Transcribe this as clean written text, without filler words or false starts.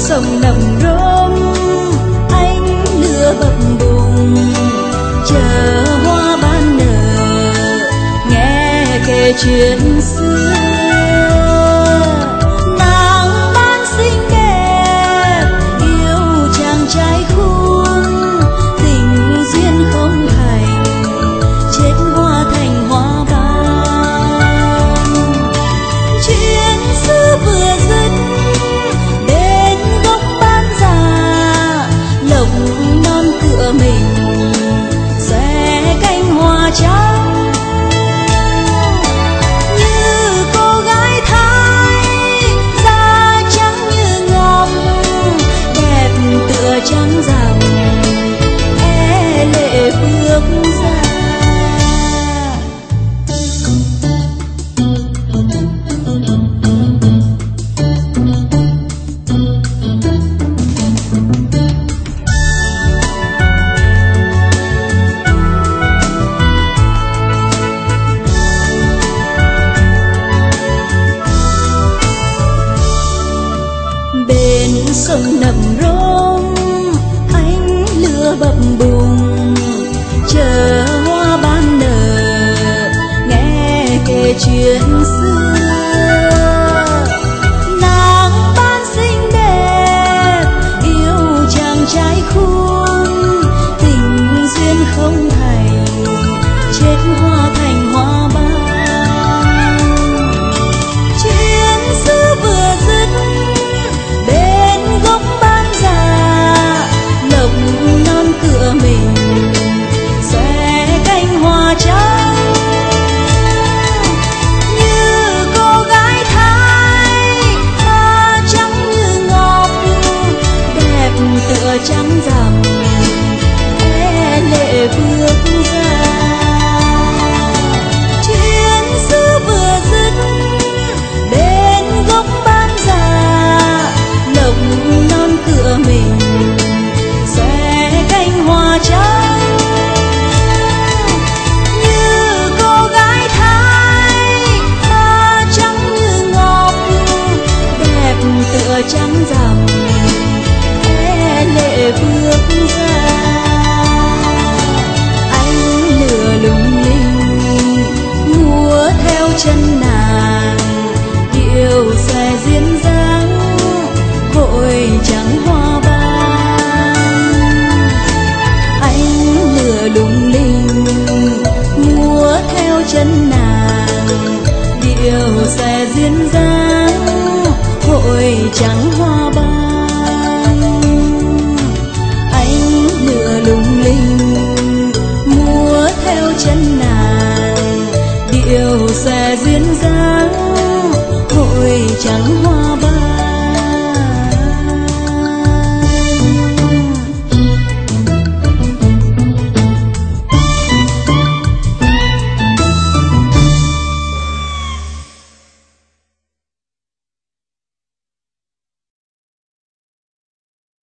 sông nằm rôm anh lửa bập bùng chờ hoa ban nở nghe kể chuyện xưa. Nàng ban xinh đẹp yêu chàng trai khôn tình duyên không thành chết hoa thành hoa ban. Chuyện xưa vừa dứt đến gốc ban già lộc non tựa mình xòe cánh hoa trắng. Như cô gái Thái da trắng như ngọc đẹp tựa trăng rằm e lệ bước ra. Bên sông nằm rôm ánh lửa bập bùng chờ hoa ban nở nghe kể chuyện xưa. Nàng ban xinh đẹp yêu chàng trai khôn tình duyên không thành chết hoa thành hoa ban. Chuyện xưa vừa dứt bên gốc ban già lộc non tựa mình xòe cánh hoa trắng. Như cô gái Thái da trắng như ngọc đẹp tựa trăng rằm e lệ bước ra. Chuyện xưa vừa dứt bên gốc ban già lộc non tựa mình xòe cánh hoa trắng. Như cô gái Thái da trắng như ngọc đẹp tựa trăng rằm e lệ bước ra. Anh lửa lung linh múa theo chân nàng điệu xòe duyên dáng hội trắng hoa ban. Anh lửa lung linh múa theo chân nàng điệu xòe duyên dáng hội trắng